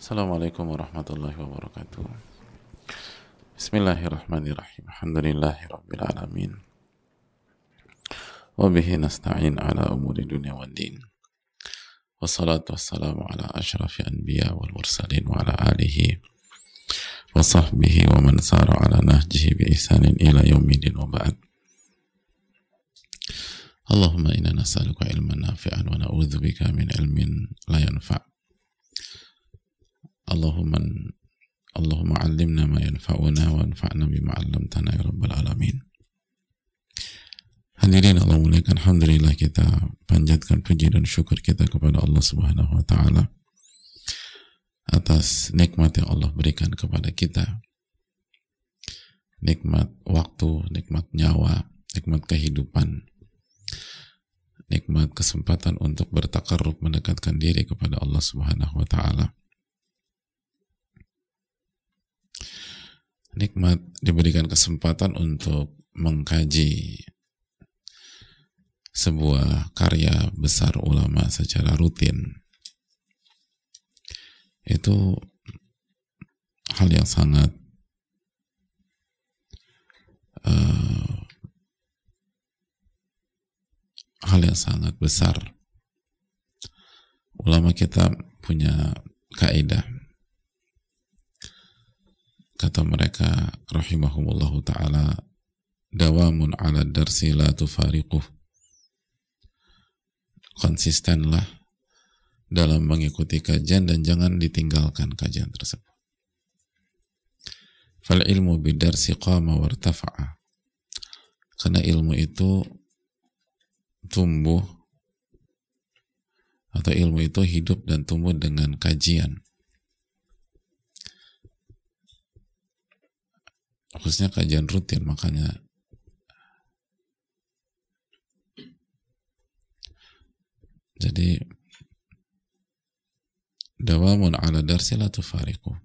Assalamualaikum warahmatullahi wabarakatuh. Bismillahirrahmanirrahim. Alhamdulillahi rabbil alamin. Wa bihi nasta'in ala umuri dunya wad din. Wassalatu wassalamu ala asyrafil anbiya wal mursalin wa ala alihi wa sahbihi wa man sara ala nahjihi bi ihsanin ila yaumidin wa ba'd. Allahumma inna nas'aluka ilman nafi'an wa na'udzubika min ilmin la yanfa'. Allahumma 'allimna ma yanfa'una wa anfa'na bima 'allamtana ya rabbal alamin. Hadirin Allah muliakan, alhamdulillah kita panjatkan puji dan syukur kita kepada Allah Subhanahu wa taala atas nikmat yang Allah berikan kepada kita. Nikmat waktu, nikmat nyawa, nikmat kehidupan, nikmat kesempatan untuk bertakarrub, mendekatkan diri kepada Allah Subhanahu wa taala. Nikmat diberikan kesempatan untuk mengkaji sebuah karya besar ulama secara rutin. Itu hal yang sangat besar. Ulama kita punya kaidah. Kata mereka rahimahumullahu ta'ala, dawamun ala darsi la tufariquh. Konsistenlah dalam mengikuti kajian dan jangan ditinggalkan kajian tersebut. Fal ilmu bidarsi qama wartafa'a. Karena ilmu itu tumbuh, atau ilmu itu hidup dan tumbuh dengan kajian. Khususnya kajian rutin, makanya jadi dawamun ala darsi la tufariqu.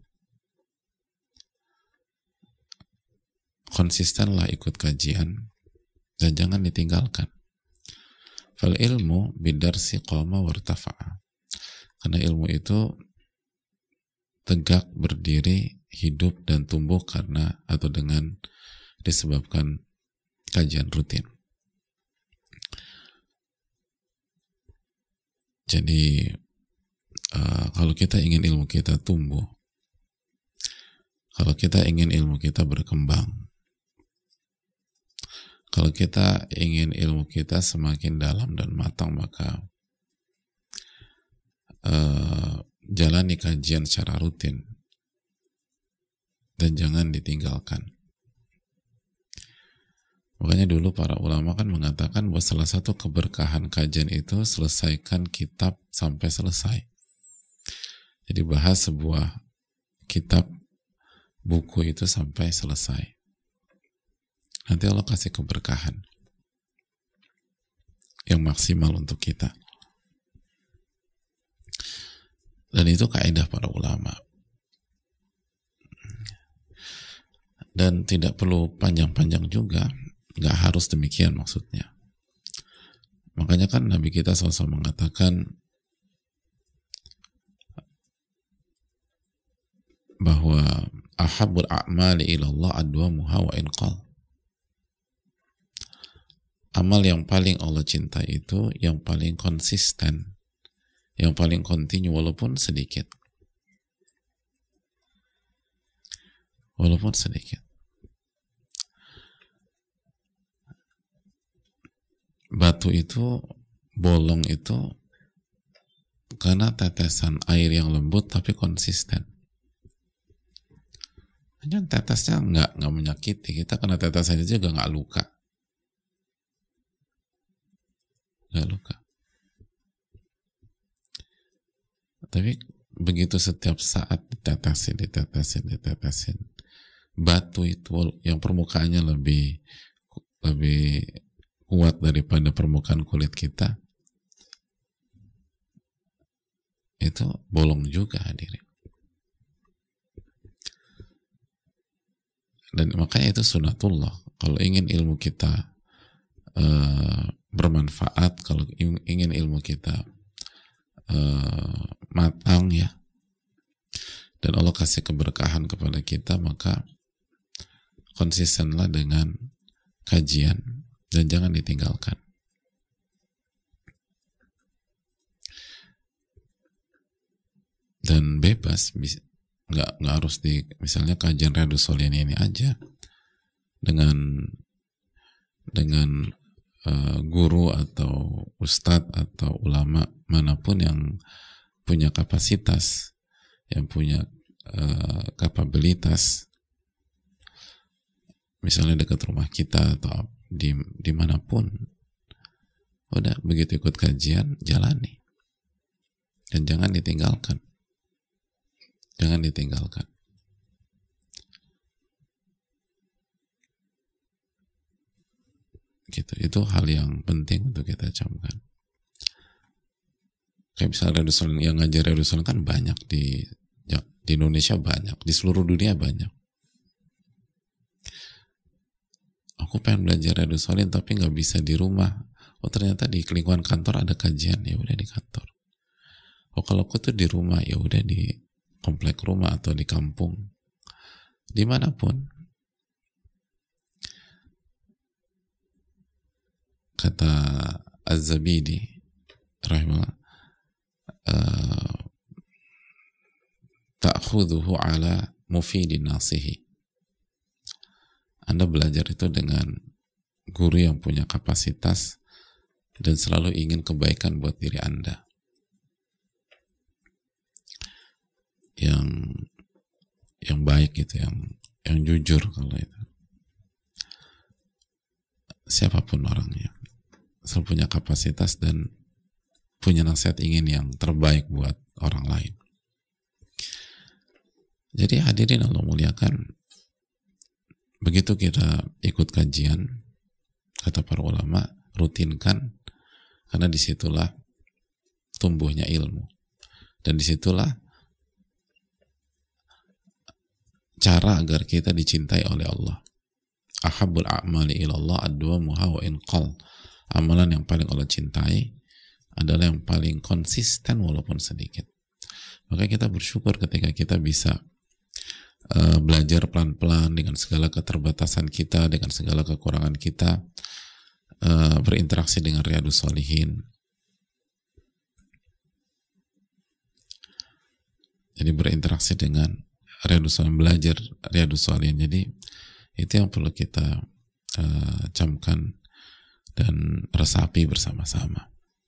Konsistenlah ikut kajian dan jangan ditinggalkan. Fal ilmu bidarsi qama wartafa'a. Karena ilmu itu tegak, berdiri, hidup dan tumbuh karena atau dengan disebabkan kajian rutin. Jadi kalau kita ingin ilmu kita tumbuh, kalau kita ingin ilmu kita berkembang, kalau kita ingin ilmu kita semakin dalam dan matang, maka jalani kajian secara rutin dan jangan ditinggalkan. Makanya dulu para ulama kan mengatakan bahwa salah satu keberkahan kajian itu selesaikan kitab sampai selesai. Jadi bahas sebuah kitab, buku itu sampai selesai. Nanti Allah kasih keberkahan yang maksimal untuk kita. Dan itu kaidah para ulama. Dan tidak perlu panjang-panjang juga, nggak harus demikian maksudnya. Makanya kan Nabi kita SAW mengatakan bahwa ahabbul a'mali ilallah adwamuha wa inqal. Amal yang paling Allah cintai itu yang paling konsisten, yang paling kontinu walaupun sedikit. Walaupun sedikit. Batu itu, bolong itu karena tetesan air yang lembut tapi konsisten. Hanya tetesnya nggak menyakiti kita, karena tetesan itu juga nggak luka. Nggak luka. Tapi begitu setiap saat ditetesin, batu itu yang permukaannya lebih kuat daripada permukaan kulit kita, itu bolong juga hadirin. Dan makanya itu sunatullah. Kalau ingin ilmu kita bermanfaat, kalau ingin ilmu kita matang ya, dan Allah kasih keberkahan kepada kita, maka konsistenlah dengan kajian dan jangan ditinggalkan. Dan bebas, nggak harus di, misalnya kajian Riyadhus Shalihin ini aja dengan guru atau ustadz atau ulama manapun yang punya kapasitas, yang punya kapabilitas, misalnya dekat rumah kita atau dimanapun, udah begitu ikut kajian jalani dan jangan ditinggalkan. Jangan ditinggalkan. Gitu. Itu hal yang penting untuk kita camkan. Kayak misalnya Riyadhus Shalihin, yang ngajar Riyadhus Shalihin kan banyak di Indonesia, banyak di seluruh dunia banyak. Aku pengen belajar Riyadhus Shalihin tapi nggak bisa di rumah. Oh ternyata di lingkungan kantor ada kajian, ya udah di kantor. Oh kalau aku tuh di rumah, ya udah di komplek rumah atau di kampung, dimanapun. Kata Az-Zabidi rahimahullah, ta'khudhuhu ala mufidin nasihi. Anda belajar itu dengan guru yang punya kapasitas dan selalu ingin kebaikan buat diri Anda, yang baik gitu, yang jujur. Kalau itu siapapun orangnya selalu punya kapasitas dan punya nasihat, ingin yang terbaik buat orang lain. Jadi hadirin Allah muliakan, begitu kita ikut kajian, kata para ulama, rutinkan, karena disitulah tumbuhnya ilmu dan disitulah cara agar kita dicintai oleh Allah. Ahabbul a'mali ilallah adwamuha wa inqal. Amalan yang paling Allah cintai adalah yang paling konsisten walaupun sedikit. Maka kita bersyukur ketika kita bisa belajar pelan-pelan dengan segala keterbatasan kita, dengan segala kekurangan kita, berinteraksi dengan Riyadhus Shalihin. Jadi berinteraksi dengan Riyadhus Shalihin, belajar Riyadhus Shalihin. Jadi itu yang perlu kita camkan dan resapi bersama-sama.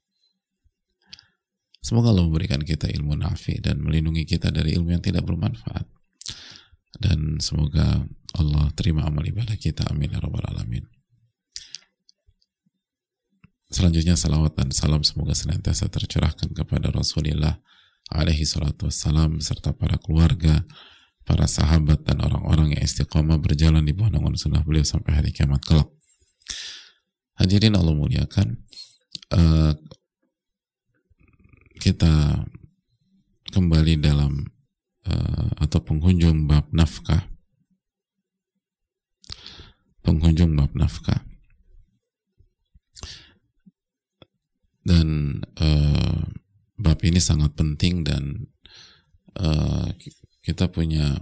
Semoga Allah memberikan kita ilmu nafi dan melindungi kita dari ilmu yang tidak bermanfaat. Dan semoga Allah terima amal ibadah kita. Amin ya rabbal alamin. Selanjutnya salawat dan salam semoga senantiasa tercurahkan kepada Rasulullah alaihi salatu wassalam beserta para keluarga, para sahabat dan orang-orang yang istiqamah berjalan di bawah naungan sunnah beliau sampai hari kiamat kelak. Hadirin Allah muliakan, kita kembali dalam atau penghujung bab nafkah. Penghujung bab nafkah. Dan bab ini sangat penting dan kita punya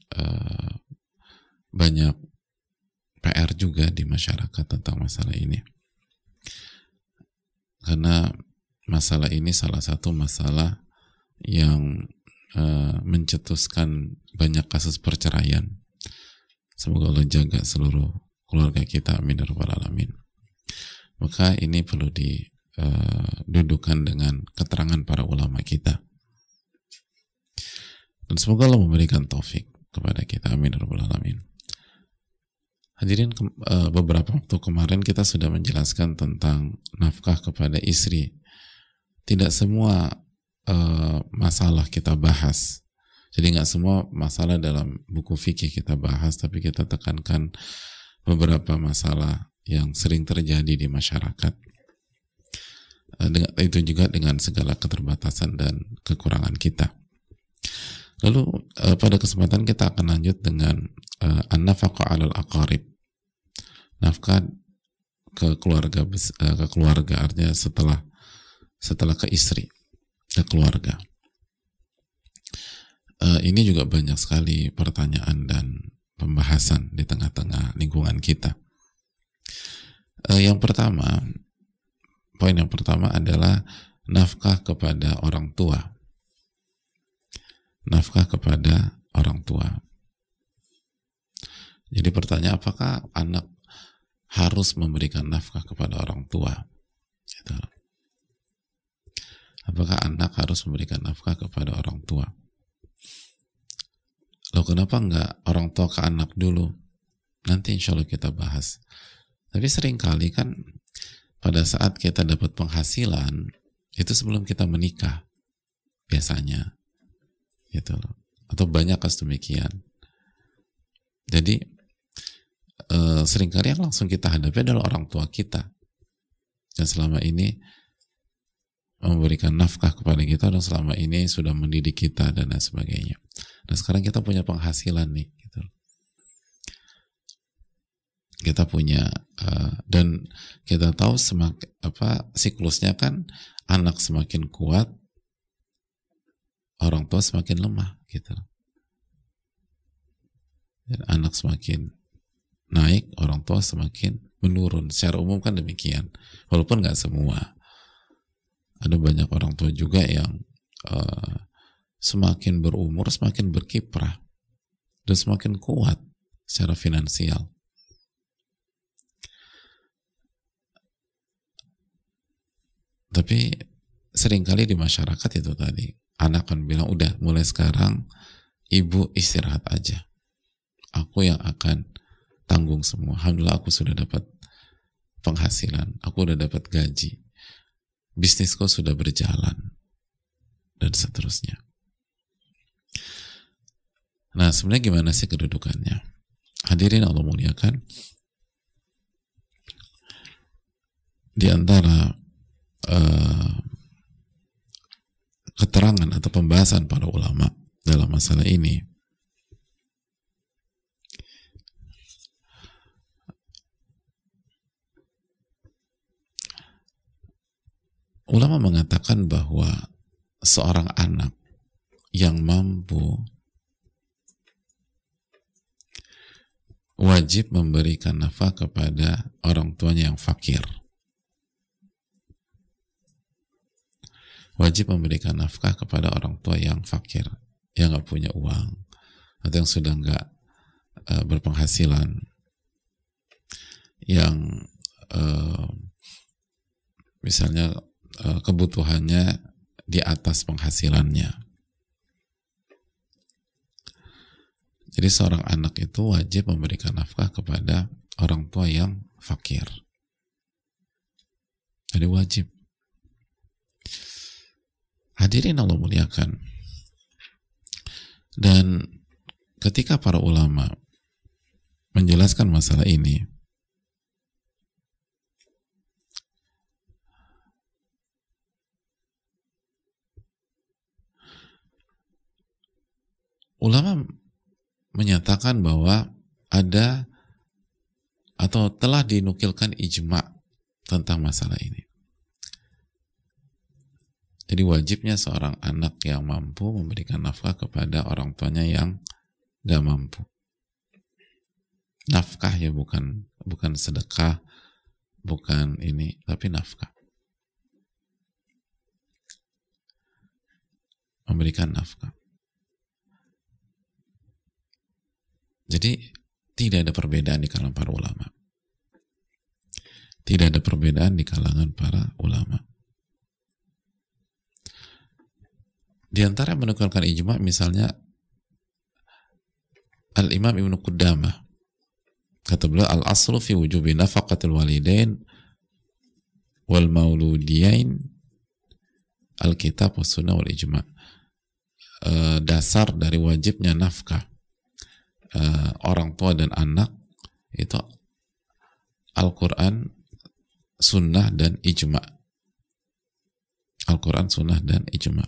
banyak PR juga di masyarakat tentang masalah ini. Karena masalah ini salah satu masalah yang mencetuskan banyak kasus perceraian. Semoga Allah jaga seluruh keluarga kita, amin ya rabbal alamin. Maka ini perlu didudukan dengan keterangan para ulama kita. Dan semoga Allah memberikan taufik kepada kita, amin ya rabbal alamin. Hadirin, beberapa waktu kemarin kita sudah menjelaskan tentang nafkah kepada istri. Tidak semua masalah kita bahas. Jadi nggak semua masalah dalam buku fikih kita bahas, tapi kita tekankan beberapa masalah yang sering terjadi di masyarakat. Itu juga dengan segala keterbatasan dan kekurangan kita. Lalu pada kesempatan kita akan lanjut dengan an-nafaqah 'alal aqarib. Nafkah ke keluarga, artinya setelah ke istri, ke keluarga. ini juga banyak sekali pertanyaan dan pembahasan di tengah-tengah lingkungan kita. Yang pertama, poin yang pertama adalah nafkah kepada orang tua. Nafkah kepada orang tua. Jadi pertanyaan, apakah anak harus memberikan nafkah kepada orang tua? Gitu. Apakah anak harus memberikan nafkah kepada orang tua? Loh, kenapa enggak orang tua ke anak dulu? Nanti insya Allah kita bahas. Tapi seringkali kan pada saat kita dapat penghasilan itu sebelum kita menikah biasanya, gitu loh. Atau banyak kasus demikian. Jadi seringkali yang langsung kita hadapi adalah orang tua kita yang selama ini memberikan nafkah kepada kita dan selama ini sudah mendidik kita dan lain sebagainya. Dan sekarang kita punya penghasilan nih, gitu. Kita punya dan kita tahu siklusnya kan, anak semakin kuat, orang tua semakin lemah, gitu. Dan anak semakin naik, orang tua semakin menurun. Secara umum kan demikian, walaupun nggak semua. Ada banyak orang tua juga yang semakin berumur semakin berkiprah dan semakin kuat secara finansial. Tapi seringkali di masyarakat itu tadi, anak kan bilang, udah mulai sekarang ibu istirahat aja, aku yang akan tanggung semua. Alhamdulillah aku sudah dapat penghasilan, aku udah dapat gaji, bisnisku sudah berjalan, dan seterusnya. Nah, sebenarnya gimana sih kedudukannya? Hadirin Allah muliakan, di antara keterangan atau pembahasan para ulama dalam masalah ini, ulama mengatakan bahwa seorang anak yang mampu wajib memberikan nafkah kepada orang tuanya yang fakir. Wajib memberikan nafkah kepada orang tua yang fakir, yang nggak punya uang, atau yang sudah nggak berpenghasilan, yang misalnya kebutuhannya di atas penghasilannya. Jadi seorang anak itu wajib memberikan nafkah kepada orang tua yang fakir. Jadi wajib. Hadirin Allah muliakan. Dan ketika para ulama menjelaskan masalah ini, ulama menyatakan bahwa ada atau telah dinukilkan ijma tentang masalah ini. Jadi wajibnya seorang anak yang mampu memberikan nafkah kepada orang tuanya yang gak mampu. Nafkah ya, bukan sedekah, bukan ini, tapi nafkah. Memberikan nafkah. Jadi tidak ada perbedaan di kalangan para ulama. Tidak ada perbedaan di kalangan para ulama. Di antara yang menukilkan ijma misalnya Al-Imam Ibnu Qudamah, kata beliau, al-aslu fi wujubi nafaqatil walidain wal mauludiyain al-kitab was sunnah wal ijma. Dasar dari wajibnya nafkah orang tua dan anak itu Al-Quran, sunnah, dan ijma. Al-Quran, sunnah, dan ijma.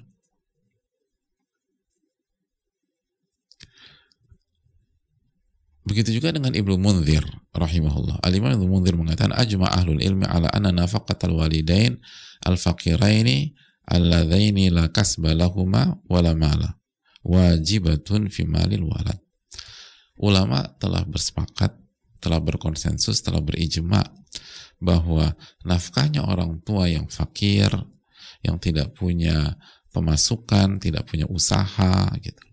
Begitu juga dengan Ibnu Munzir rahimahullah. Al-Imam Ibnu Munzir mengatakan, ajma ahlul ilmi ala anna nafaqatal walidain al-faqiraini alladzaini la kasba lahuma wala mala wajibatun fi malil walad. Ulama telah bersepakat, telah berkonsensus, telah berijma bahwa nafkahnya orang tua yang fakir, yang tidak punya pemasukan, tidak punya usaha, gitu,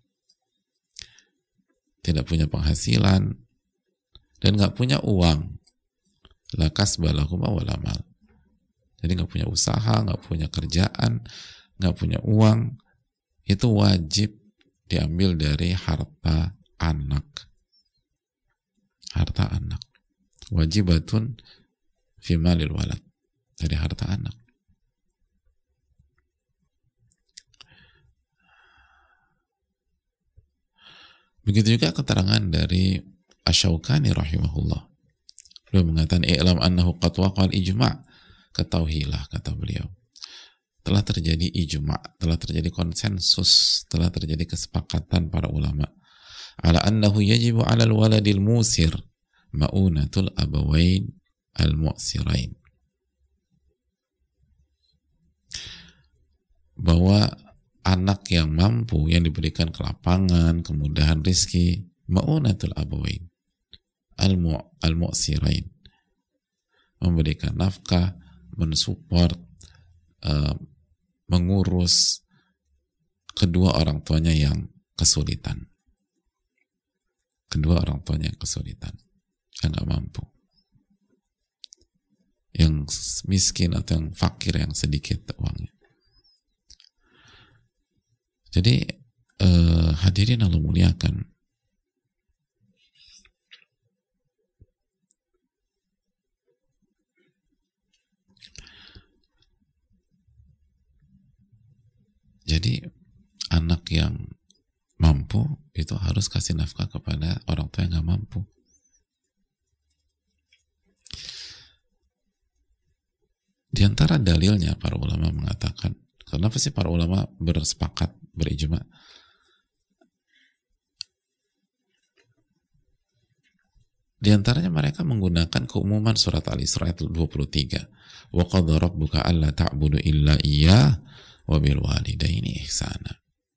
tidak punya penghasilan, dan nggak punya uang, la kasba lahum wala mal. Jadi nggak punya usaha, nggak punya kerjaan, nggak punya uang, itu wajib diambil dari harta anak. Harta anak. Wajibatun fi malil walad. Dari harta anak. Begitu juga keterangan dari Asy-Syaukani rahimahullah. Beliau mengatakan, "I'lam annahu qad waqa'al ijma'." Ketahuilah, kata beliau, telah terjadi ijma', telah terjadi konsensus, telah terjadi kesepakatan para ulama ala annahu yajibu 'alal waladil musir ma'unatul abawain al-mu'sirain, bahwa anak yang mampu, yang diberikan kelapangan, kemudahan rizki, ma'unatul abawain al-mu'sirain, memberikan nafkah, mensupport, mengurus kedua orang tuanya yang kesulitan. Kedua orang tuanya yang kesulitan, yang nggak mampu, yang miskin atau yang fakir, yang sedikit uangnya. Jadi hadirin Allah muliakan, jadi anak yang mampu itu harus kasih nafkah kepada orang tua yang nggak mampu. Di antara dalilnya para ulama mengatakan, kenapa sih para ulama bersepakat, berijma? Di antaranya mereka menggunakan keumuman surat Al-Isra ayat 23. Wa qadha rabbuka alla ta'budu illa iyyah wa bil walidaini ihsana.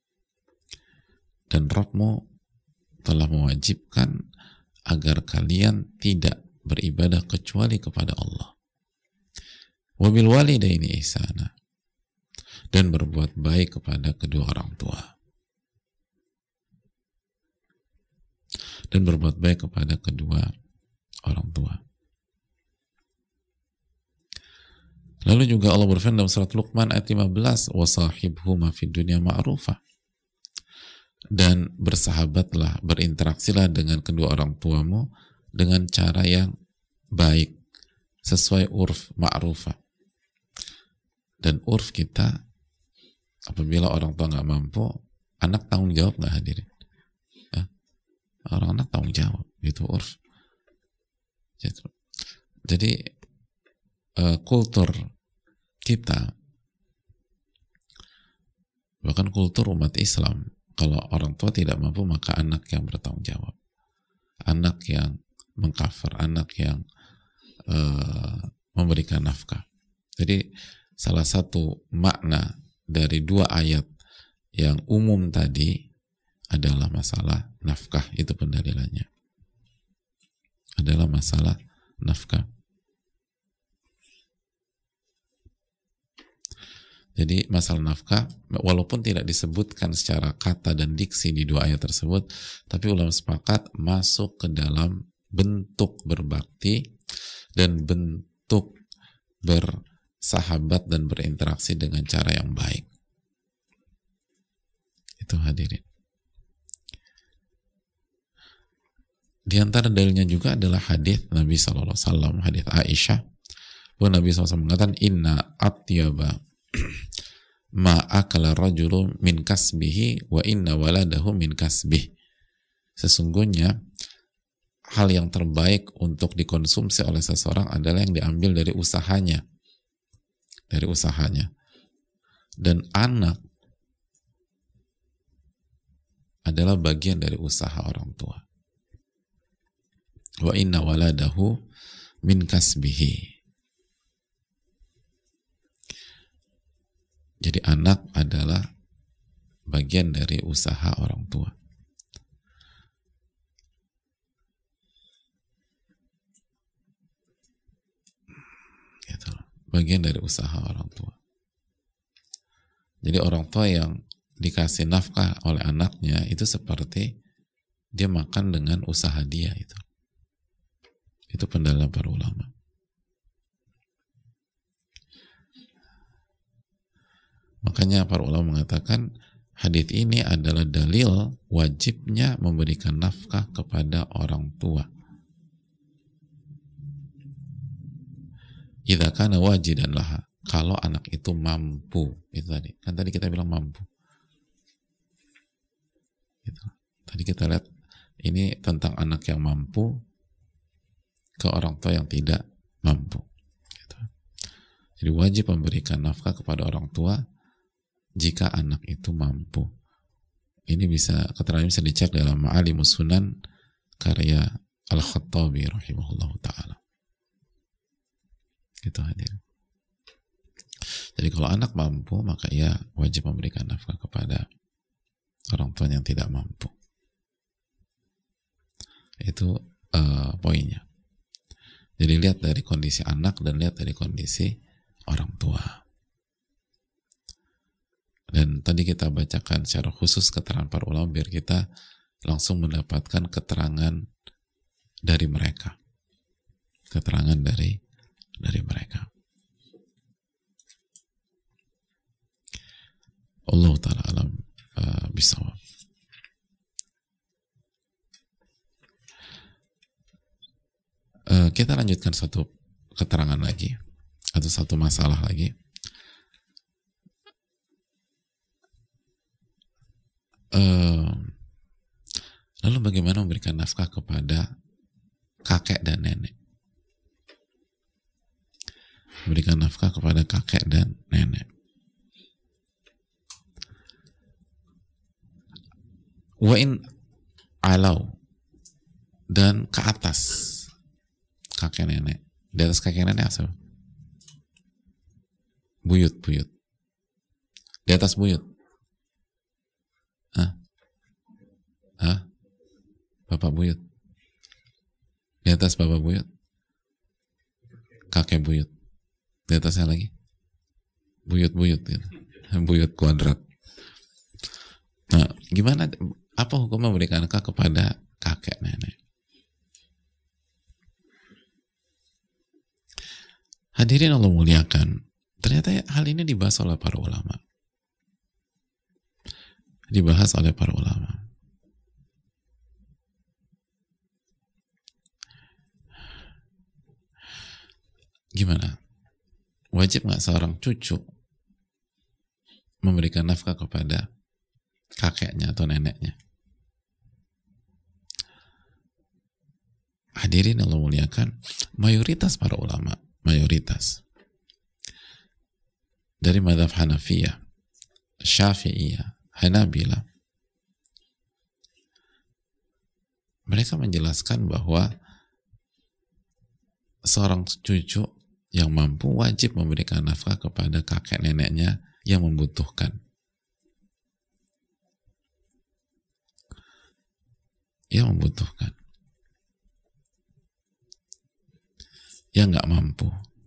Dan Rabbmu telah mewajibkan agar kalian tidak beribadah kecuali kepada Allah. Wa bil walidaini ihsana. Dan berbuat baik kepada kedua orang tua. Dan berbuat baik kepada kedua orang tua. Lalu juga Allah berfirman dalam surat Luqman ayat 15, wasahibhuma fid dunya ma'rufa. Dan bersahabatlah, berinteraksilah dengan kedua orang tuamu dengan cara yang baik, sesuai urf ma'rufa. Dan urf kita, apabila orang tua nggak mampu, anak tanggung jawab nggak hadirin? Ya? Orang anak tanggung jawab, itu urf. Jadi kultur kita, bahkan kultur umat Islam, kalau orang tua tidak mampu maka anak yang bertanggung jawab, anak yang mengcover, anak yang memberikan nafkah. Jadi salah satu makna dari dua ayat yang umum tadi adalah masalah nafkah, itu pendalilannya adalah masalah nafkah. Jadi masalah nafkah, walaupun tidak disebutkan secara kata dan diksi di dua ayat tersebut, tapi ulama sepakat masuk ke dalam bentuk berbakti dan bentuk bersahabat dan berinteraksi dengan cara yang baik. Itu hadirin. Di antara dalilnya juga adalah hadis Nabi SAW, hadis Aisyah, bahwa Nabi SAW mengatakan, inna atyaba ma akala rajulu min kasbihi wa inna waladahu min kasbih. Sesungguhnya hal yang terbaik untuk dikonsumsi oleh seseorang adalah yang diambil dari usahanya, dan anak adalah bagian dari usaha orang tua. Wa inna waladahu min kasbihi. Jadi anak adalah bagian dari usaha orang tua. Gitu. Bagian dari usaha orang tua. Jadi orang tua yang dikasih nafkah oleh anaknya itu seperti dia makan dengan usaha dia itu. Itu pendalilan para ulama. Makanya para ulama mengatakan hadits ini adalah dalil wajibnya memberikan nafkah kepada orang tua. Idza kana wajidan laha, kalau anak itu mampu. Itu tadi. Kan tadi kita bilang mampu. Gitu. Tadi kita lihat ini tentang anak yang mampu ke orang tua yang tidak mampu. Gitu. Jadi wajib memberikan nafkah kepada orang tua jika anak itu mampu. Ini keterangan bisa dicek dalam Ma'alimus Sunan karya Al-Khattabi rahimahullahu ta'ala. Gitu hadir. Jadi kalau anak mampu, maka ia wajib memberikan nafkah kepada orang tua yang tidak mampu. Itu poinnya. Jadi lihat dari kondisi anak dan lihat dari kondisi orang tua. Dan tadi kita bacakan secara khusus keterangan para ulama biar kita langsung mendapatkan keterangan dari mereka. Keterangan dari mereka. Allah ta'ala alam bisawab. Kita lanjutkan satu keterangan lagi atau satu masalah lagi. Lalu bagaimana memberikan nafkah kepada kakek dan nenek? Memberikan nafkah kepada kakek dan nenek. Wa in alau, dan ke atas kakek nenek. Di atas kakek nenek apa? Buyut. Di atas buyut. Bapak buyut. Di atas bapak buyut. Kakek buyut. Di atasnya lagi. Buyut gitu. Buyut kuadrat. Nah, gimana, apa hukum memberikan nafkah kepada kakek nenek? Hadirin Allah muliakan, ternyata hal ini dibahas oleh para ulama. Dibahas oleh para ulama. Gimana? Wajib nggak seorang cucu memberikan nafkah kepada kakeknya atau neneknya? Hadirin Allah muliakan, mayoritas para ulama, mayoritas dari mazhab Hanafiyah, Syafi'iyah, Hanabila, mereka menjelaskan bahwa seorang cucu yang mampu wajib memberikan nafkah kepada kakek neneknya yang membutuhkan. Yang membutuhkan. Yang nggak mampu.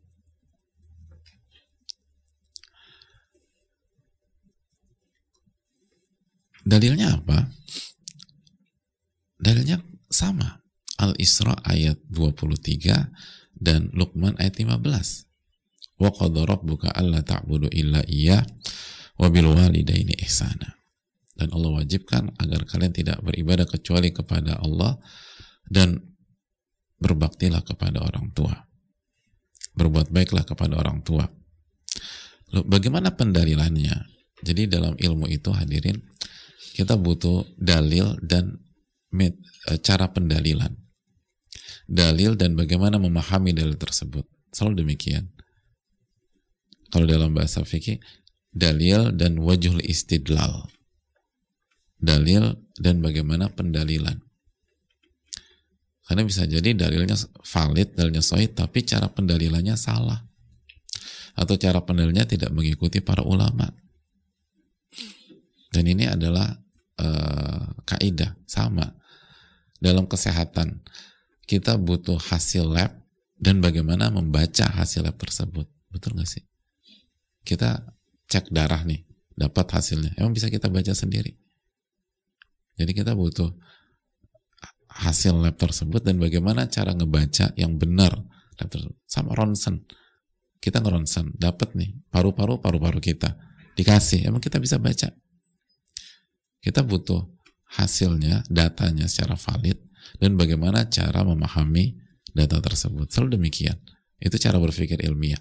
Dalilnya apa? Dalilnya sama. Al-Isra ayat 23 dan Luqman ayat 15. Wa qadha rabbuka alla ta'budu illa iyyah wa bil walidaini ihsana. Dan Allah wajibkan agar kalian tidak beribadah kecuali kepada Allah dan berbaktilah kepada orang tua. Berbuat baiklah kepada orang tua. Lalu, bagaimana pendalilannya? Jadi dalam ilmu itu hadirin, kita butuh dalil dan cara pendalilan. Dalil dan bagaimana memahami dalil tersebut. Selalu demikian. Kalau dalam bahasa fikih, dalil dan wajhul istidlal. Dalil dan bagaimana pendalilan. Karena bisa jadi dalilnya valid, dalilnya sahih, tapi cara pendalilannya salah. Atau cara pendalilannya tidak mengikuti para ulama. Dan ini adalah kaidah sama dalam kesehatan. Kita butuh hasil lab dan bagaimana membaca hasil lab tersebut. Betul nggak sih? Kita cek darah nih, dapat hasilnya. Emang bisa kita baca sendiri? Jadi kita butuh hasil lab tersebut dan bagaimana cara ngebaca yang benar. Sama ronsen. Kita ngeronsen, dapat nih paru-paru kita. Dikasih, emang kita bisa baca? Kita butuh hasilnya, datanya secara valid, dan bagaimana cara memahami data tersebut. Selalu demikian. Itu cara berpikir ilmiah.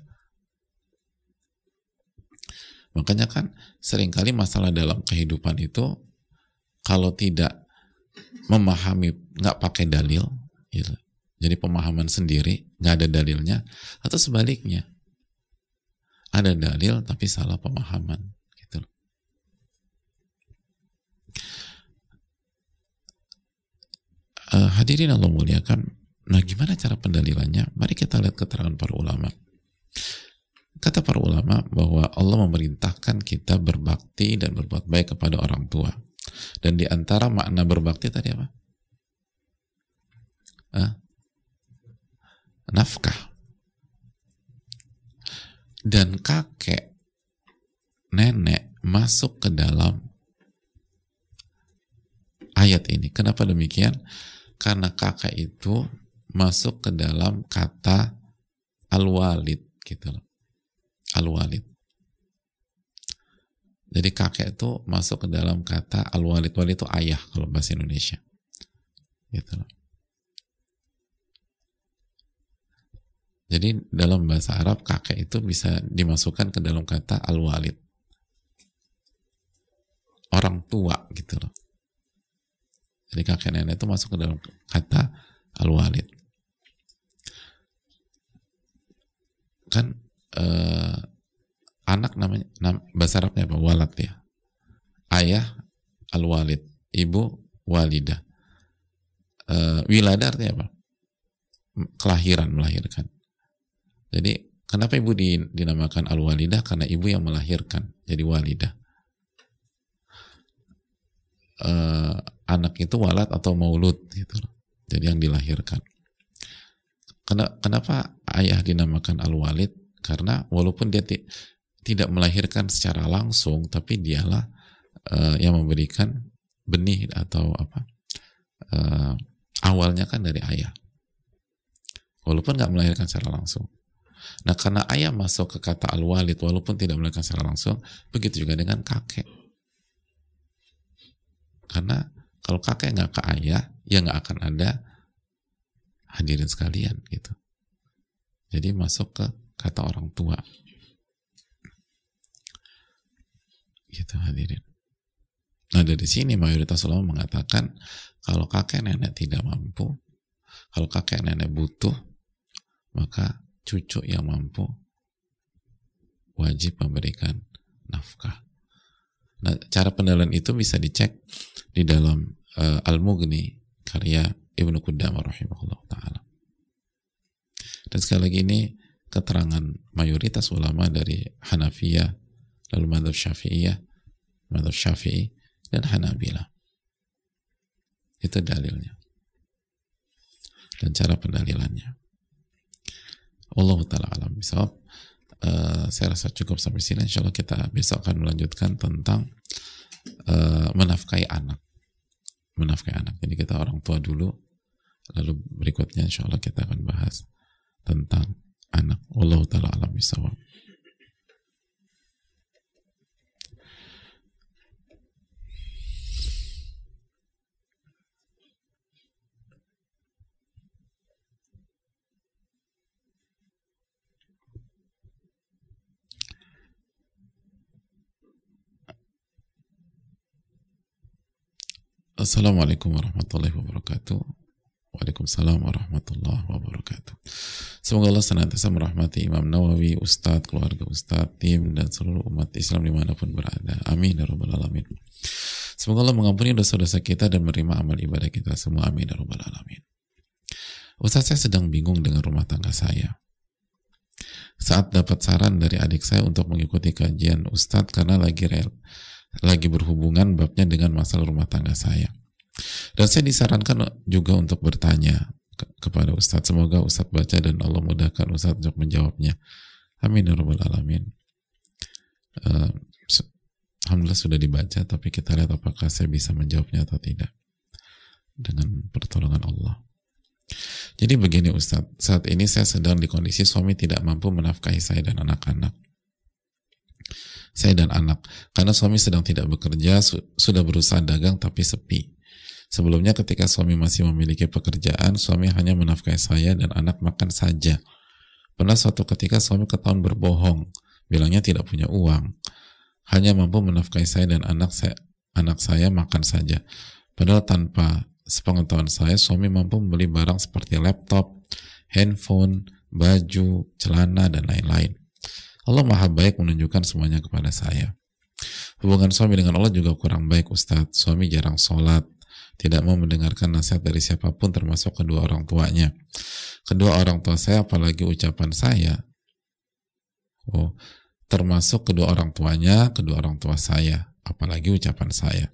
Makanya kan seringkali masalah dalam kehidupan itu kalau tidak memahami, nggak pakai dalil, gitu. Jadi pemahaman sendiri, nggak ada dalilnya, atau sebaliknya. Ada dalil tapi salah pemahaman. Gitu. Hadirin Allah muliakan. Nah, gimana cara pendalilannya? Mari kita lihat keterangan para ulama. Kata para ulama bahwa Allah memerintahkan kita berbakti dan berbuat baik kepada orang tua. Dan di antara makna berbakti tadi apa? Nafkah. Dan kakek, nenek masuk ke dalam ayat ini. Kenapa demikian? Karena kakek itu masuk ke dalam kata al-walid, gitu loh. Al-walid. Jadi kakek itu masuk ke dalam kata al-walid. Walid itu ayah kalau bahasa Indonesia. Gitu loh. Jadi dalam bahasa Arab kakek itu bisa dimasukkan ke dalam kata al-walid. Orang tua gitu loh. Jadi kakek nenek itu masuk ke dalam kata al-walid. Kan anak namanya bahasa Arabnya apa? Walad ya. Ayah al-walid, ibu walidah. Wilada artinya apa? Kelahiran, melahirkan. Jadi kenapa ibu dinamakan al-walidah? Karena ibu yang melahirkan, jadi walidah. Anak itu walad atau maulud gitu. Jadi yang dilahirkan. Kenapa ayah dinamakan al-walid? Karena walaupun dia tidak melahirkan secara langsung, tapi dialah yang memberikan benih atau apa? Awalnya kan dari ayah. Walaupun nggak melahirkan secara langsung. Nah, karena ayah masuk ke kata al-walid walaupun tidak melahirkan secara langsung, begitu juga dengan kakek. Karena kalau kakek nggak ke ayah, ya nggak akan ada hadirin sekalian gitu. Jadi masuk ke kata orang tua. Gitu hadirin. Nah, dari sini mayoritas ulama mengatakan kalau kakek nenek tidak mampu, kalau kakek nenek butuh, maka cucu yang mampu wajib memberikan nafkah. Nah, cara pendalilan itu bisa dicek di dalam Al-Mughni karya Ibnu Qudamah rahimahullah ta'ala. Dan sekali lagi ini keterangan mayoritas ulama dari Hanafiyah, lalu madzhab Syafi'iyah, madzhab Syafi'i dan Hanabilah. Itu dalilnya. Dan cara pendalilannya. Allah ta'ala alam bisawab. Saya rasa cukup sampai sini. Insya Allah kita besok akan melanjutkan tentang menafkahi anak. Menafkahi anak. Jadi kita orang tua dulu, lalu berikutnya insya Allah kita akan bahas tentang anak. Allah ta'ala alam bisawab. Assalamualaikum warahmatullahi wabarakatuh. Waalaikumsalam warahmatullahi wabarakatuh. Semoga Allah senantiasa merahmati Imam Nawawi, Ustadz, keluarga Ustadz, tim, dan seluruh umat Islam dimanapun berada. Amin ya rabbal alamin. Semoga Allah mengampuni dosa-dosa kita dan menerima amal ibadah kita semua. Amin ya rabbal alamin. Ustadz, saya sedang bingung dengan rumah tangga saya. Saat dapat saran dari adik saya untuk mengikuti kajian Ustadz karena lagi lagi berhubungan babnya dengan masalah rumah tangga saya. Dan saya disarankan juga untuk bertanya kepada Ustadz. Semoga Ustadz baca dan Allah mudahkan Ustadz untuk menjawabnya. Amin ya rabbal alamin. Alhamdulillah sudah dibaca, tapi kita lihat apakah saya bisa menjawabnya atau tidak dengan pertolongan Allah. Jadi begini Ustadz, saat ini saya sedang di kondisi suami tidak mampu menafkahi saya dan anak-anak. Saya dan anak, karena suami sedang tidak bekerja, sudah berusaha dagang tapi sepi. Sebelumnya ketika suami masih memiliki pekerjaan, suami hanya menafkahi saya dan anak makan saja. Pernah suatu ketika suami ketahuan berbohong, bilangnya tidak punya uang, hanya mampu menafkahi saya dan anak saya makan saja. Padahal tanpa sepengetahuan saya, suami mampu membeli barang seperti laptop, handphone, baju, celana, dan lain-lain. Allah Maha Baik menunjukkan semuanya kepada saya. Hubungan suami dengan Allah juga kurang baik Ustadz. Suami jarang sholat, tidak mau mendengarkan nasihat dari siapapun termasuk kedua orang tuanya. Kedua orang tua saya, apalagi ucapan saya, termasuk kedua orang tuanya, kedua orang tua saya, apalagi ucapan saya.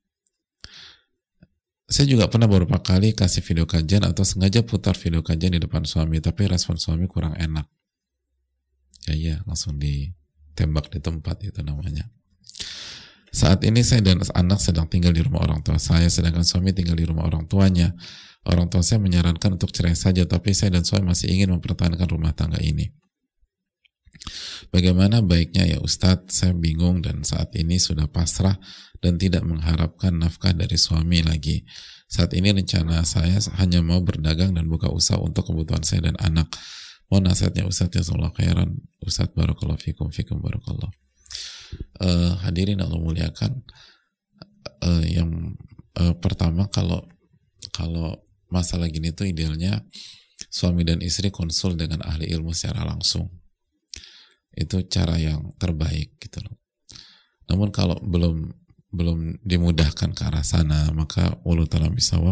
Saya juga pernah beberapa kali kasih video kajian atau sengaja putar video kajian di depan suami, tapi respon suami kurang enak. Ya, langsung ditembak di tempat, itu namanya. Saat ini saya dan anak sedang tinggal di rumah orang tua saya, sedangkan suami tinggal di rumah orang tuanya. Orang tua saya menyarankan untuk cerai saja, tapi saya dan suami masih ingin mempertahankan rumah tangga ini. Bagaimana baiknya ya Ustadz? Saya bingung dan saat ini sudah pasrah dan tidak mengharapkan nafkah dari suami lagi. Saat ini rencana saya hanya mau berdagang dan buka usaha untuk kebutuhan saya dan anak. Mohon nasihatnya Ustadz, jazakallahu khairan. Ustadz, barakallahu fikum barakallahu. Hadirin Allah muliakan, yang pertama, kalau masalah gini tuh idealnya suami dan istri konsul dengan ahli ilmu secara langsung. Itu cara yang terbaik gitu loh. Namun kalau belum dimudahkan ke arah sana, maka wallahu ta'ala bisawab,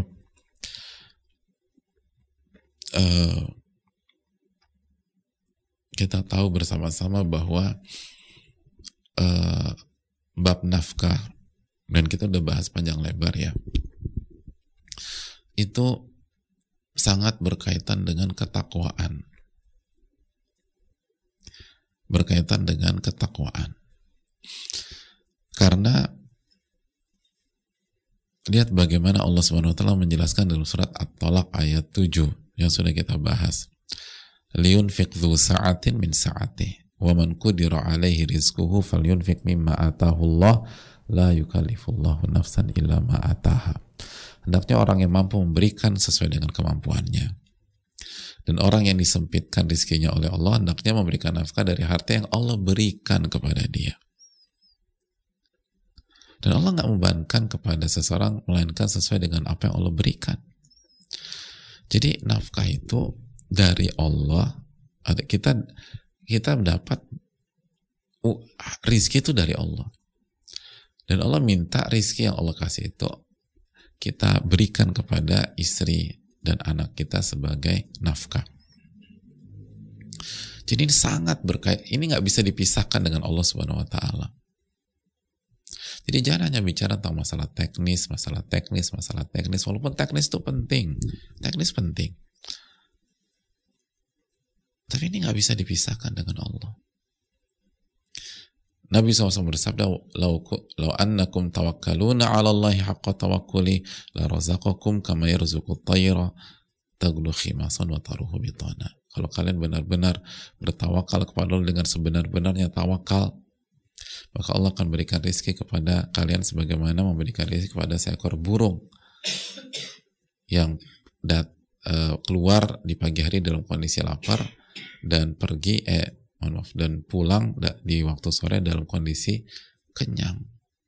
kita tahu bersama-sama bahwa bab nafkah, dan kita udah bahas panjang lebar ya, itu sangat berkaitan dengan ketakwaan. Karena lihat bagaimana Allah Subhanahu wa taala menjelaskan dalam surat At-Talaq ayat 7 yang sudah kita bahas. Liyunfiq dzu sa'atin min sa'atih wa man qudira 'alaihi rizquhu falyunfiq mimma ataahu Allah la yukallifullahu nafsan illa ma ataaha. Hendaknya orang yang mampu memberikan sesuai dengan kemampuannya. Dan orang yang disempitkan rizkinya oleh Allah, hendaknya memberikan nafkah dari harta yang Allah berikan kepada dia. Dan Allah nggak membebankan kepada seseorang, melainkan sesuai dengan apa yang Allah berikan. Jadi nafkah itu dari Allah. Kita mendapat rizki itu dari Allah. Dan Allah minta rizki yang Allah kasih itu kita berikan kepada istri dan anak kita sebagai nafkah. Jadi ini sangat berkait, ini nggak bisa dipisahkan dengan Allah Subhanahu wa taala. Jadi jangan hanya bicara tentang masalah teknis, walaupun teknis itu penting. Tapi ini nggak bisa dipisahkan dengan Allah. Nabi SAW bersabda, "Lau annakum tawakkaluna 'ala Allahi haqqa tawakkuli la razaqakum kama yarzuqut tayra taghdu khimasan wa taruhu bitana." Kalau kalian benar-benar bertawakal kepada Allah dengan sebenar-benarnya tawakal, maka Allah akan berikan rezeki kepada kalian sebagaimana memberikan rezeki kepada seekor burung yang keluar di pagi hari dalam kondisi lapar dan pergi dan pulang di waktu sore dalam kondisi kenyang.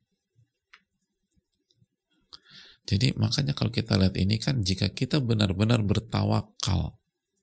Jadi makanya kalau kita lihat ini kan, jika kita benar-benar bertawakal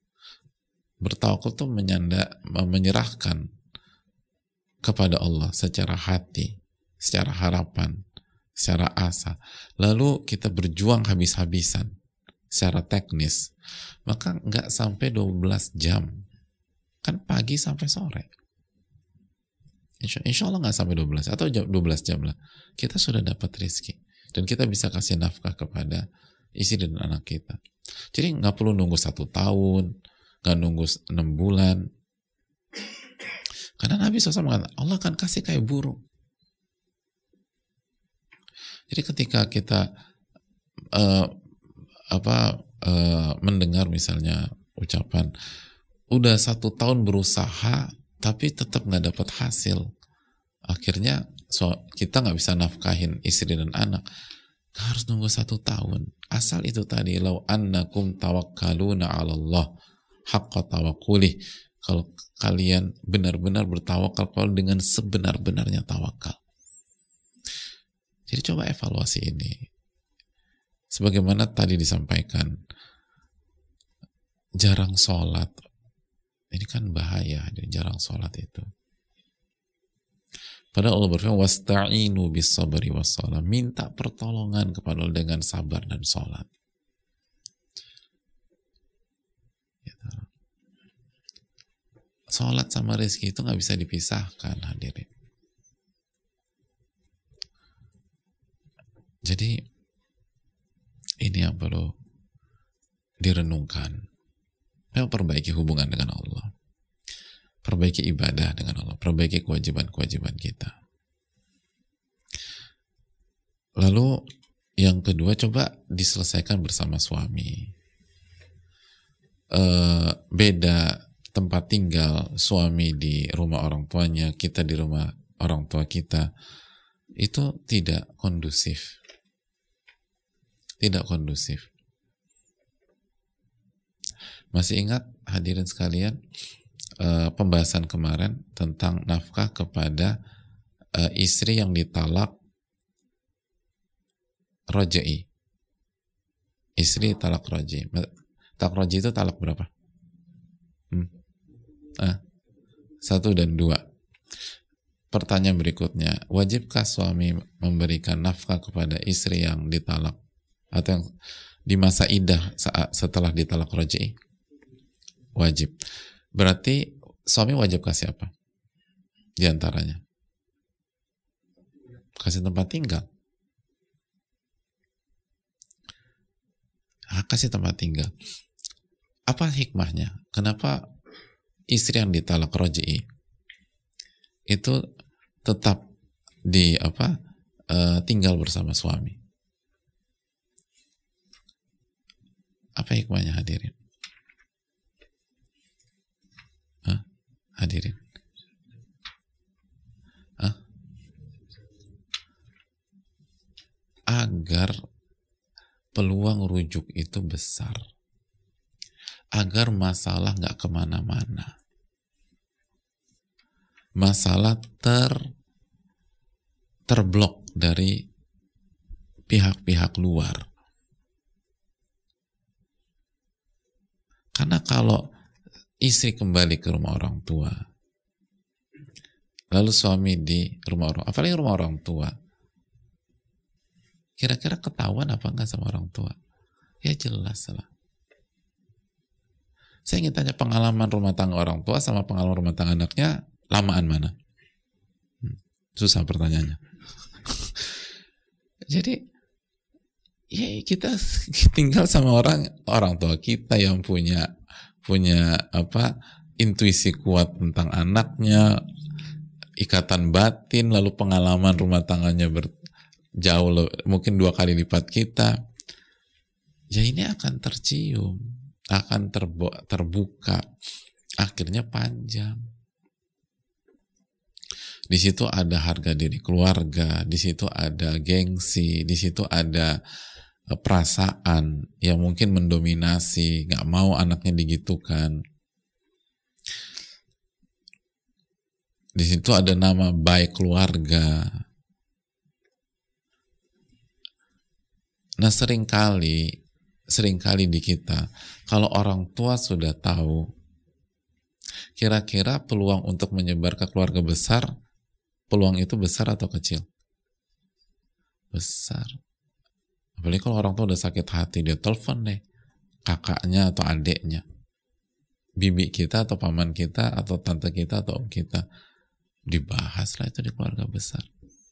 itu menyerahkan kepada Allah secara hati, secara harapan, secara asa, lalu kita berjuang habis-habisan secara teknis, maka nggak sampai 12 jam, kan pagi sampai sore. Insya Allah nggak sampai 12 atau 12 jam lah. Kita sudah dapat rezeki dan kita bisa kasih nafkah kepada istri dan anak kita. Jadi nggak perlu nunggu 1 tahun, nggak nunggu 6 bulan. Karena Nabi SAW mengatakan Allah akan kasih kayak burung. Jadi ketika kita mendengar misalnya ucapan udah 1 tahun berusaha tapi tetap nggak dapat hasil, akhirnya kita nggak bisa nafkahin istri dan anak, harus nunggu 1 tahun. Asal itu tadi, lau annakum tawakkaluna 'ala Allah haqqa tawakkulih, kalau kalian benar-benar bertawakal dengan sebenar-benarnya tawakal. Jadi coba evaluasi ini. Sebagaimana tadi disampaikan, jarang sholat. Ini kan bahaya, jarang sholat itu. Padahal Allah berfirman, wasta'inu bis sabri was shalah. Minta pertolongan kepada Allah dengan sabar dan sholat. Gitu. Sholat sama rezeki itu nggak bisa dipisahkan, hadirin. Jadi ini yang perlu direnungkan. Memang perbaiki hubungan dengan Allah, perbaiki ibadah dengan Allah, perbaiki kewajiban-kewajiban kita. Lalu yang kedua, coba diselesaikan bersama suami. Beda tempat tinggal, suami di rumah orang tuanya, kita di rumah orang tua kita, itu tidak kondusif. Tidak kondusif. Masih ingat hadirin sekalian pembahasan kemarin tentang nafkah kepada istri yang ditalak roja'i. Istri talak roja'i. Talak roja'i itu talak berapa? 1 dan 2. Pertanyaan berikutnya, wajibkah suami memberikan nafkah kepada istri yang ditalak atau yang di masa iddah setelah ditalak roja'i? Wajib. Berarti suami wajib kasih apa? Di antaranya kasih tempat tinggal. Kasih tempat tinggal. Apa hikmahnya? Kenapa istri yang ditalak roja'i itu tetap tinggal bersama suami? Apa hikmahnya, hadirin? Hadirin, agar peluang rujuk itu besar, agar masalah nggak kemana-mana, masalah terblok dari pihak-pihak luar. Karena kalau istri kembali ke rumah orang tua, lalu suami di rumah orang, apalagi rumah orang tua, kira-kira ketahuan apa enggak sama orang tua? Ya jelas lah. Saya ingin tanya, pengalaman rumah tangga orang tua sama pengalaman rumah tangga anaknya, lamaan mana? Susah pertanyaannya. Jadi ya kita tinggal sama orang tua kita yang punya intuisi kuat tentang anaknya, ikatan batin, lalu pengalaman rumah tangganya jauh, mungkin 2 kali lipat kita. Ya ini akan tercium, akan terbuka, akhirnya panjang. Di situ ada harga diri keluarga, di situ ada gengsi, di situ ada perasaan yang mungkin mendominasi, nggak mau anaknya digitukan. Di situ ada nama baik keluarga. Nah seringkali di kita, kalau orang tua sudah tahu, kira-kira peluang untuk menyebar ke keluarga besar, peluang itu besar atau kecil? Besar. Apalagi kalau orang tua udah sakit hati, dia telepon deh kakaknya atau adeknya, bibi kita atau paman kita atau tante kita atau om kita, Dibahas lah itu di keluarga besar.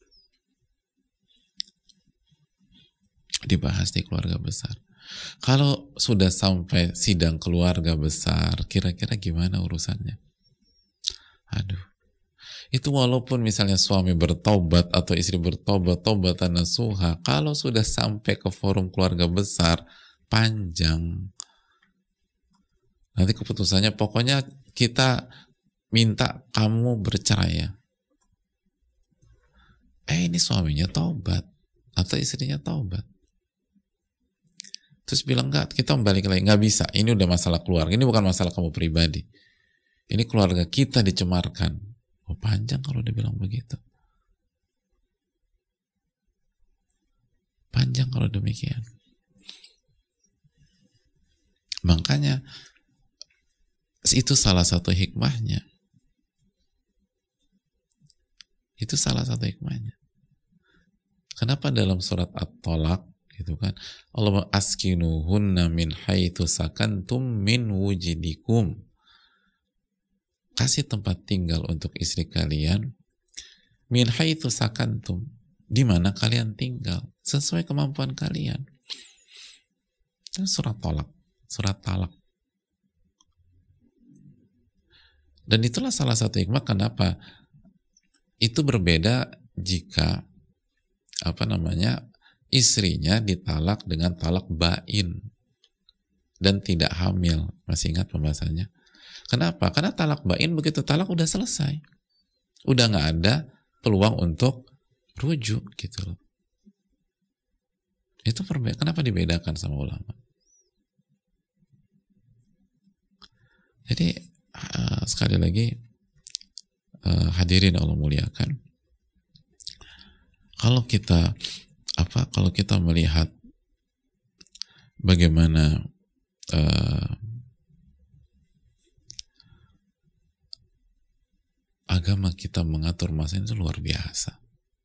Dibahas di keluarga besar. Kalau sudah sampai sidang keluarga besar, kira-kira gimana urusannya? Aduh. Itu walaupun misalnya suami bertobat atau istri bertobat, taubatan nasuha, kalau sudah sampai ke forum keluarga besar, panjang. Nanti keputusannya pokoknya kita minta kamu bercerai ya. Ini suaminya taubat atau istrinya taubat. Terus bilang enggak, kita balik lagi, nggak bisa. Ini udah masalah keluarga, ini bukan masalah kamu pribadi. Ini keluarga kita dicemarkan. Oh, panjang kalau dia bilang begitu. Panjang kalau demikian. Makanya itu salah satu hikmahnya. Itu salah satu hikmahnya. Kenapa dalam surat At-Tolak gitu kan, Allah askinuhunna min haitsu sakantum min wujidikum, kasih tempat tinggal untuk istri kalian min haitsu sakantum, di mana kalian tinggal sesuai kemampuan kalian. Itu surat talak. Dan itulah salah satu hikmah kenapa itu berbeda jika istrinya ditalak dengan talak bain dan tidak hamil. Masih ingat pembahasannya? Kenapa? Karena talak bain begitu talak udah selesai, udah nggak ada peluang untuk rujuk gitu loh. Itu kenapa dibedakan sama ulama? Jadi sekali lagi hadirin Allah muliakan, kalau kita melihat bagaimana agama kita mengatur masa itu luar biasa.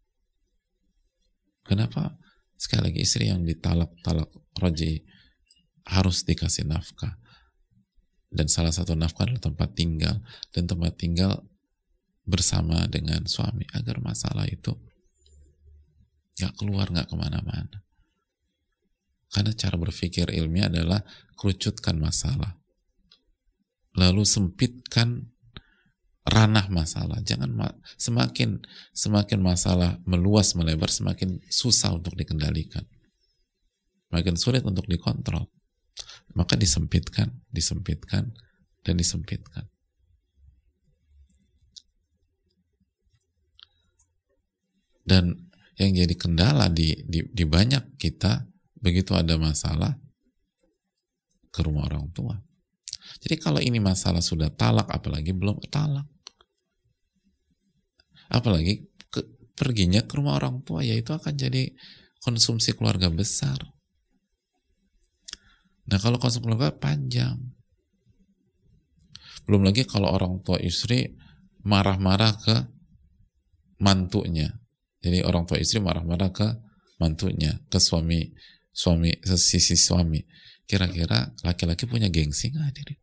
Kenapa? Sekali lagi istri yang talak roji harus dikasih nafkah, dan salah satu nafkah adalah tempat tinggal, dan tempat tinggal bersama dengan suami agar masalah itu gak keluar, gak kemana-mana. Karena cara berpikir ilmiah adalah kerucutkan masalah, lalu sempitkan ranah masalah. Jangan semakin masalah meluas melebar, semakin susah untuk dikendalikan, makin sulit untuk dikontrol. Maka disempitkan. Dan yang jadi kendala di banyak kita, begitu ada masalah ke rumah orang tua. Jadi kalau ini masalah sudah talak, apalagi belum talak, apalagi perginya ke rumah orang tua, yaitu akan jadi konsumsi keluarga besar. Nah kalau konsumsi keluarga panjang, belum lagi kalau orang tua istri marah-marah ke mantunya. Jadi orang tua istri marah-marah ke mantunya, ke sisi suami. Kira-kira laki-laki punya gengsi nggak hadirin?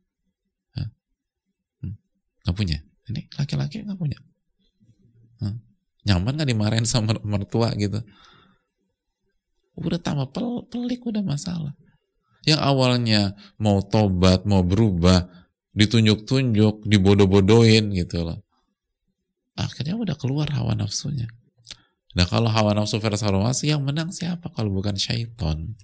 Nggak punya. Ini laki-laki nggak punya. Nyaman nggak dimarahin sama mertua gitu? Udah tambah pelik, udah masalah. Yang awalnya mau tobat, mau berubah, ditunjuk-tunjuk, dibodoh-bodohin gitu loh. Akhirnya udah keluar hawa nafsunya. Nah kalau hawa nafsu versus hawa nafsu, yang menang siapa kalau bukan syaitan?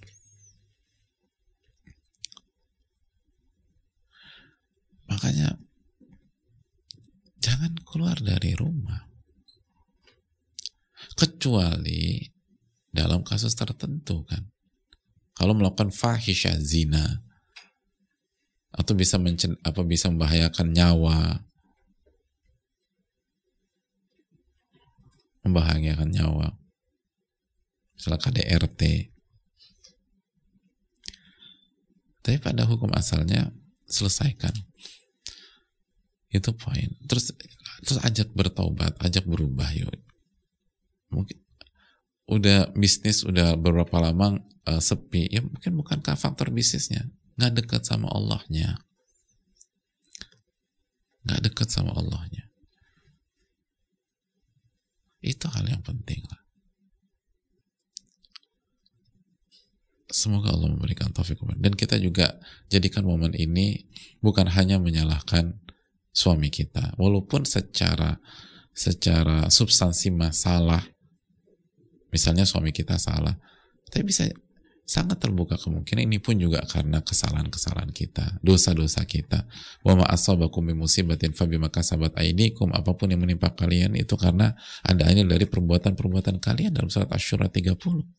Makanya jangan keluar dari rumah kecuali dalam kasus tertentu kan. Kalau melakukan fahisyah zina atau bisa membahayakan nyawa, misalnya KDRT. Tapi pada hukum asalnya selesaikan. Itu poin. Terus ajak bertaubat, ajak berubah yuk. Mungkin udah bisnis udah beberapa lama sepi, ya mungkin bukankah faktor bisnisnya nggak dekat sama Allahnya, yang penting lah. Semoga Allah memberikan taufik. Dan kita juga jadikan momen ini bukan hanya menyalahkan suami kita, walaupun secara substansi masalah, misalnya suami kita salah, tapi bisa sangat terbuka kemungkinan ini pun juga karena kesalahan-kesalahan kita, dosa-dosa kita. Wa ma asabakum min musibatin fabima kasabat aydikum, apapun yang menimpa kalian itu karena ada ini dari perbuatan-perbuatan kalian, dalam surat Asy-Syura 30.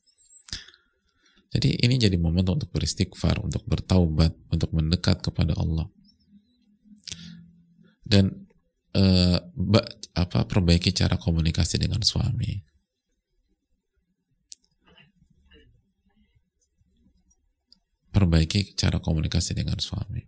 Jadi ini jadi momen untuk beristighfar, untuk bertaubat, untuk mendekat kepada Allah. Dan perbaiki cara komunikasi dengan suami. Perbaiki cara komunikasi dengan suami.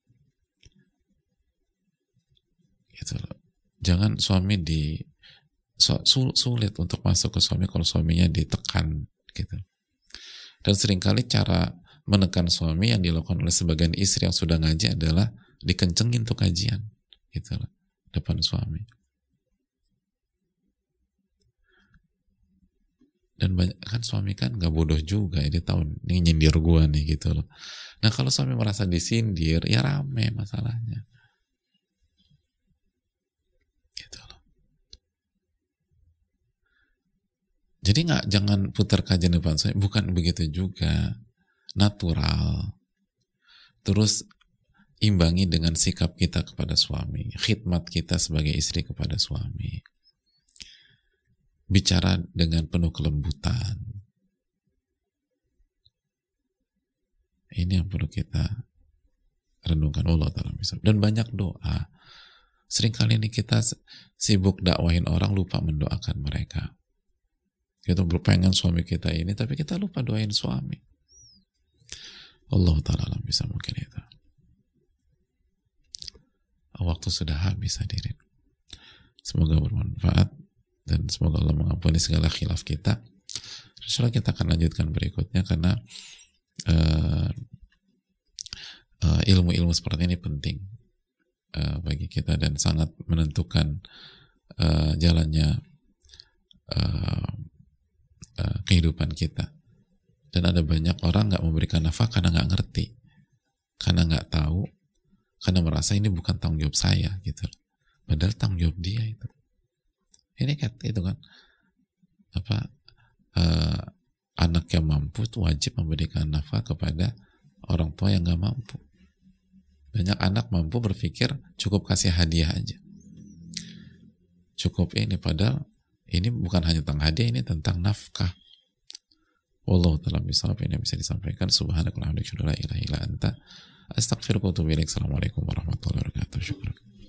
Gitu loh. Jangan suami sulit untuk masuk ke suami kalau suaminya ditekan gitu. Dan seringkali cara menekan suami yang dilakukan oleh sebagian istri yang sudah ngaji adalah dikencengin tuh kajian gitu loh, depan suami. Dan banyak kan suami kan nggak bodoh juga, dia tahu ini nyindir gua nih gitu loh. Nah kalau suami merasa disindir, ya rame masalahnya gitu loh. Jadi jangan putar kajian depan suami, bukan begitu juga, natural. Terus imbangi dengan sikap kita kepada suami, khidmat kita sebagai istri kepada suami. Bicara dengan penuh kelembutan. Ini yang perlu kita renungkan, Allah Ta'ala. Dan banyak doa. Seringkali ini kita sibuk dakwahin orang, lupa mendoakan mereka. Kita berpengen suami kita ini, tapi kita lupa doain suami. Allah Ta'ala bisa mungkin itu. Waktu sudah habis hadirin. Semoga bermanfaat dan semoga Allah mengampuni segala khilaf kita. Insyaallah kita akan lanjutkan berikutnya karena ilmu-ilmu seperti ini penting bagi kita dan sangat menentukan jalannya kehidupan kita. Dan ada banyak orang nggak memberikan nafkah karena nggak ngerti, karena nggak tahu, karena merasa ini bukan tanggung jawab saya gitu. Padahal tanggung jawab dia itu. Ini kan itu kan anak yang mampu itu wajib memberikan nafkah kepada orang tua yang nggak mampu. Banyak anak mampu berpikir cukup kasih hadiah aja, cukup ini, padahal ini bukan hanya tentang hadiah, ini tentang nafkah. Wallahu ta'ala bishawab. Ini bisa disampaikan. Subhanakallahumma wa bihamdika, la ilaha illa anta, astaghfiruka wa atubu ilaik. Assalamualaikum warahmatullahi wabarakatuh. Syukran.